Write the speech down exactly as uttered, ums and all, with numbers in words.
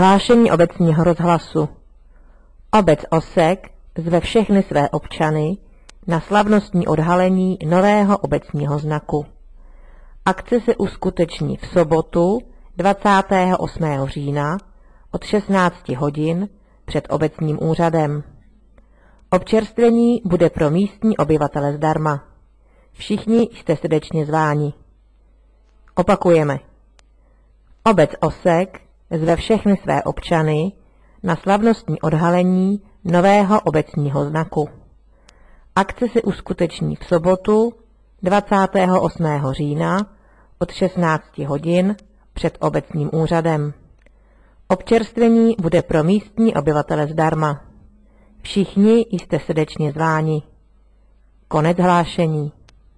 Hlášení obecního rozhlasu. Obec Osek zve všechny své občany na slavnostní odhalení nového obecního znaku. Akce se uskuteční v sobotu dvacátého osmého října od šestnácti hodin před obecním úřadem. Občerstvení bude pro místní obyvatele zdarma. Všichni jste srdečně zváni. Opakujeme. Obec Osek zve všechny své občany na slavnostní odhalení nového obecního znaku. Akce se uskuteční v sobotu dvacátého osmého října od šestnácti hodin před obecním úřadem. Občerstvení bude pro místní obyvatele zdarma. Všichni jste srdečně zváni. Konec hlášení.